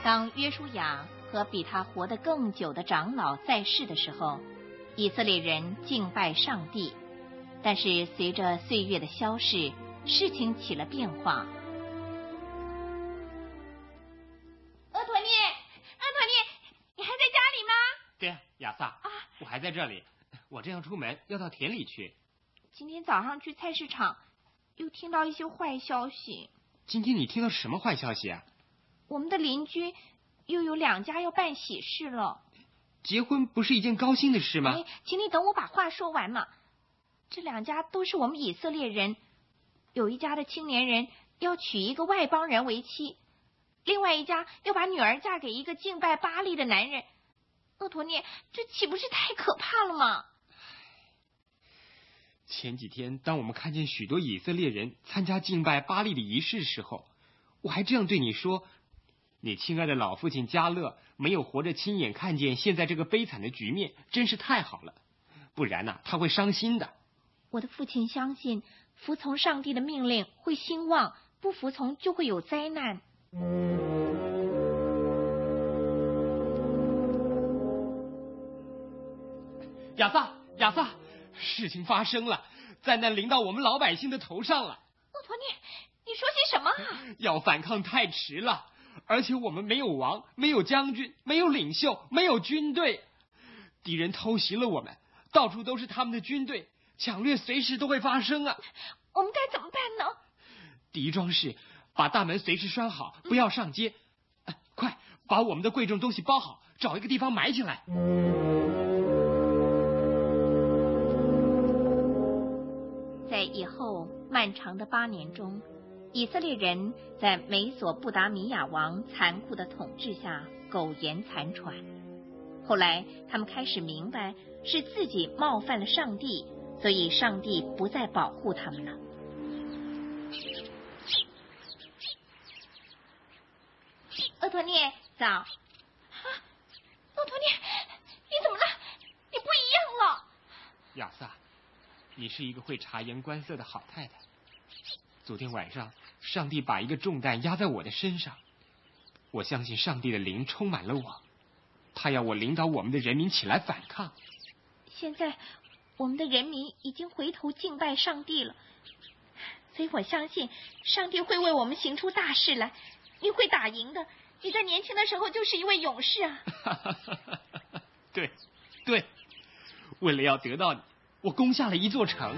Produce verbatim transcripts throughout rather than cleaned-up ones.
当约书亚和比他活得更久的长老在世的时候，以色列人敬拜上帝。但是随着岁月的消逝，事情起了变化。 厄陀涅，厄陀涅，你还在家里吗？ 对呀，亚萨，啊，我还在这里。我正要出门，要到田里去。 今天早上去菜市场，又听到一些坏消息。 今天你听到什么坏消息啊？ 我们的邻居又有两家要办喜事了。 结婚不是一件高兴的事吗？ 哎，请你等我把话说完嘛。这两家都是我们以色列人，有一家的青年人要娶一个外邦人为妻，另外一家要把女儿嫁给一个敬拜巴力的男人。厄陀涅，这岂不是太可怕了吗？ 前几天，当我们看见许多以色列人参加敬拜巴力的仪式时候，我还这样对你说：你亲爱的老父亲加勒没有活着亲眼看见现在这个悲惨的局面，真是太好了，不然呢、啊，他会伤心的。 我的父亲相信，服从上帝的命令会兴旺，不服从就会有灾难。 亚萨，亚萨，事情发生了，灾难临到我们老百姓的头上了。 厄陀涅，你说些什么啊？ 要反抗太迟了，而且我们没有王，没有将军，没有领袖，没有军队，敌人偷袭了我们，到处都是他们的军队，抢掠随时都会发生啊！ 我们该怎么办呢？ 第一桩事，把大门随时拴好，不要上街。嗯、快把我们的贵重东西包好，找一个地方埋起来。 在以后漫长的八年中，以色列人在美索不达米亚王残酷的统治下苟延残喘。后来他们开始明白是自己冒犯了上帝，所以上帝不再保护他们了。 厄陀涅， 早。 啊，厄陀涅，你怎么了？你不一样了。 亚萨，你是一个会察言观色的好太太。昨天晚上，上帝把一个重担压在我的身上，我相信上帝的灵充满了我，他要我领导我们的人民起来反抗。 现在我们的人民已经回头敬拜上帝了，所以我相信上帝会为我们行出大事来，你会打赢的。你在年轻的时候就是一位勇士啊。 对对，为了要得到你，我攻下了一座城。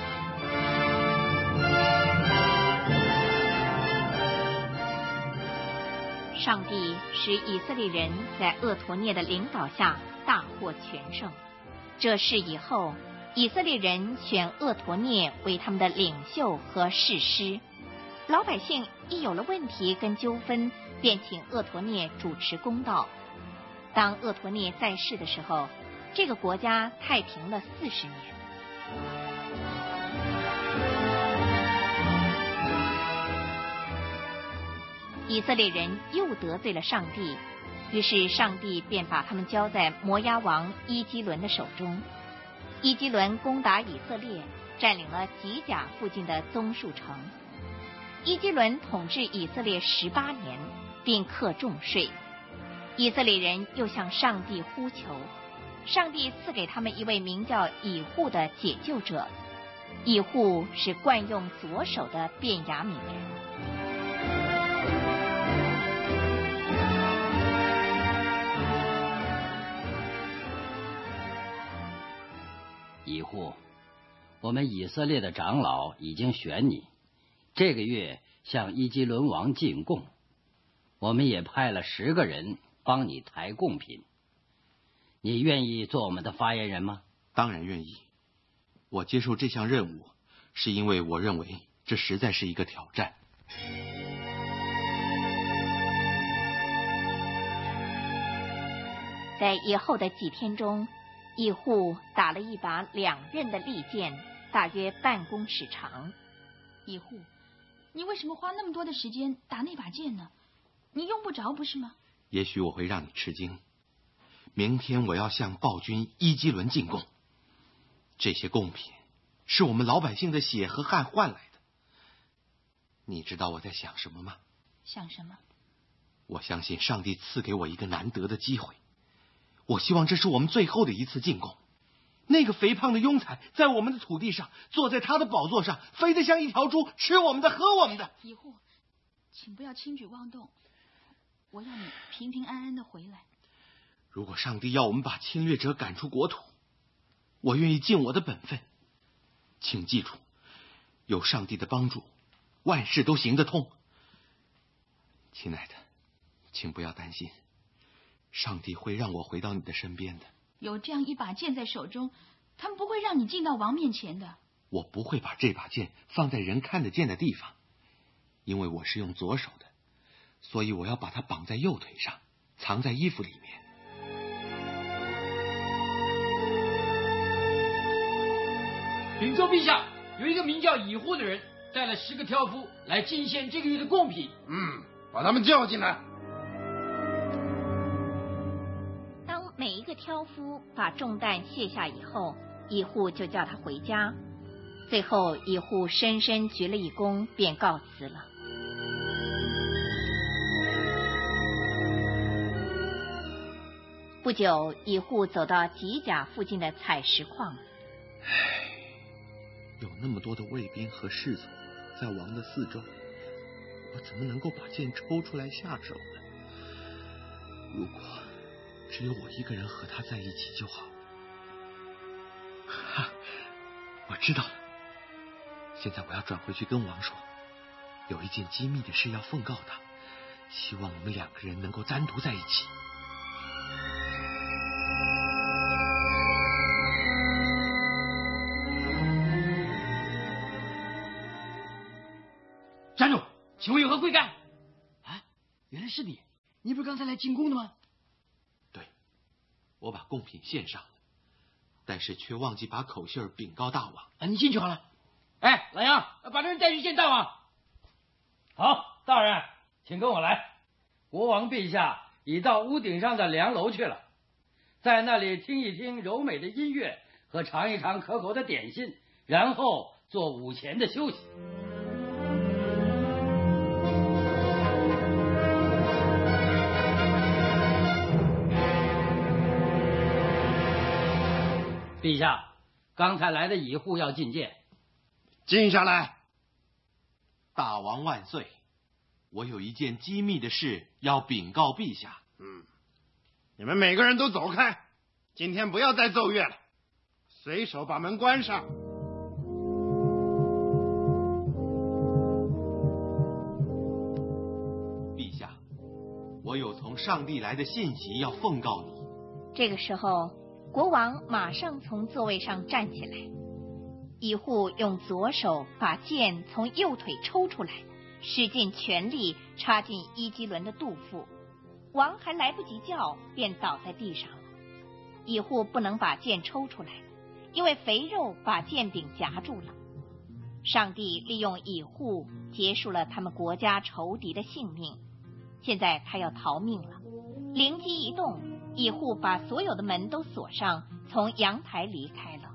上帝使以色列人在厄陀涅的领导下大获全胜。这事以后，以色列人选厄陀涅为他们的领袖和士师。老百姓一有了问题跟纠纷，便请厄陀涅主持公道。当厄陀涅在世的时候，这个国家太平了四十年。以色列人又得罪了上帝，于是上帝便把他们交在摩押王伊基伦的手中。伊基伦攻打以色列，占领了吉甲附近的棕树城。伊基伦统治以色列十八年，并课重税。以色列人又向上帝呼求，上帝赐给他们一位名叫以户的解救者。以户是惯用左手的便雅悯人。 以户，我们以色列的长老已经选你，这个月向伊基伦王进贡，我们也派了十个人帮你抬贡品。你愿意做我们的发言人吗？ 当然愿意。我接受这项任务，是因为我认为这实在是一个挑战。 在以后的几天中，以户打了一把两刃的利剑，大约半公尺长。 以户，你为什么花那么多的时间打那把剑呢？你用不着不是吗？ 也许我会让你吃惊。明天我要向暴君伊基伦进贡，这些贡品是我们老百姓的血和汗换来的。你知道我在想什么吗？ 想什么？ 我相信上帝赐给我一个难得的机会，我希望这是我们最后的一次进贡。那个肥胖的庸才在我们的土地上，坐在他的宝座上，肥得像一条猪，吃我们的，喝我们的。 乙护，请不要轻举妄动，我要你平平安安的回来。 如果上帝要我们把侵略者赶出国土，我愿意尽我的本分。请记住，有上帝的帮助，万事都行得通。亲爱的，请不要担心，上帝会让我回到你的身边的。 有这样一把剑在手中，他们不会让你进到王面前的。 我不会把这把剑放在人看得见的地方，因为我是用左手的，所以我要把它绑在右腿上，藏在衣服里面。 禀奏陛下，有一个名叫乙护的人带了十个挑夫来进献这个月的贡品。 嗯，把他们叫进来。 当每一个挑夫把重担卸下以后，乙护就叫他回家。最后，乙护深深鞠了一躬，便告辞了。不久，乙护走到吉甲附近的采石矿。 有那么多的卫兵和士卒在王的四周，我怎么能够把剑抽出来下手呢？如果只有我一个人和他在一起就好。哈，我知道了。现在我要转回去跟王说，有一件机密的事要奉告他，希望我们两个人能够单独在一起。 站住！请问有何贵干？啊，原来是你！你不是刚才来进贡的吗？ 对，我把贡品献上了，但是却忘记把口信儿禀告大王。 啊，你进去好了。哎，老杨，把这人带去见大王。 好，大人，请跟我来。国王陛下已到屋顶上的凉楼去了，在那里听一听柔美的音乐和尝一尝可口的点心，然后做午前的休息。陛下，刚才来的乙护要觐见。 进下来。 大王万岁！我有一件机密的事要禀告陛下。 嗯，你们每个人都走开，今天不要再奏乐了，随手把门关上。 陛下，我有从上帝来的信息要奉告你。 这个时候，国王马上从座位上站起来。乙护用左手把剑从右腿抽出来，使尽全力插进伊基伦的肚腹。王还来不及叫，便倒在地上了。乙护不能把剑抽出来，因为肥肉把剑柄夹住了。上帝利用乙护结束了他们国家仇敌的性命，现在他要逃命了。灵机一动，乙护把所有的门都锁上，从阳台离开了。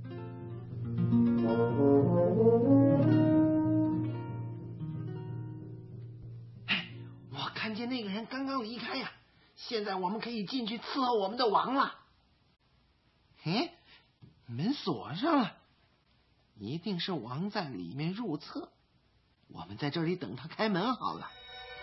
我看见那个人刚刚离开呀、啊，现在我们可以进去伺候我们的王了。哎，门锁上了，一定是王在里面入厕。我们在这里等他开门好了。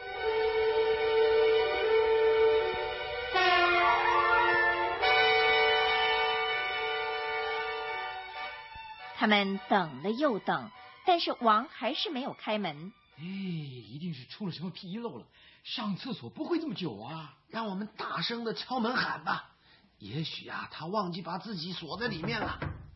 他们等了又等，但是王还是没有开门。 哎，一定是出了什么纰漏了，上厕所不会这么久啊！ 让我们大声的敲门喊吧，也许啊，他忘记把自己锁在里面了。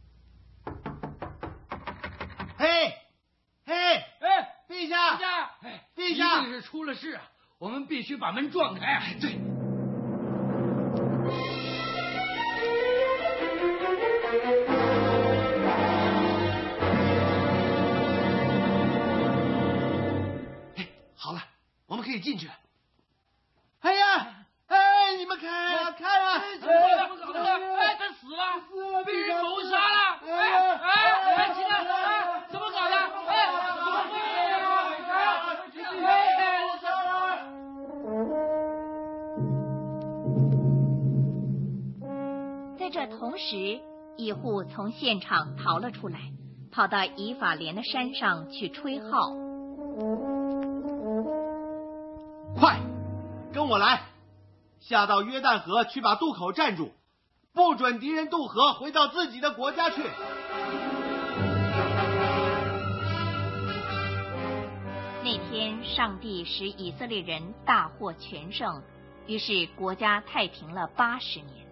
嘿，嘿， 哎， 陛下， 陛下，哎， 陛下， 一定是出了事啊！我们必须把门撞开啊！对。 好了，我们可以进去。哎呀，哎，你们开啊，开啊！ 怎么搞的？哎，他死了，死了，被人谋杀了！哎哎，来，起来！哎，怎么搞的？哎，怎么会？哎， 在这同时，一户从现场逃了出来，跑到以法莲的山上去吹号。 快，跟我来，下到约旦河去，把渡口站住，不准敌人渡河回到自己的国家去。 那天，上帝使以色列人大获全胜，于是国家太平了八十年。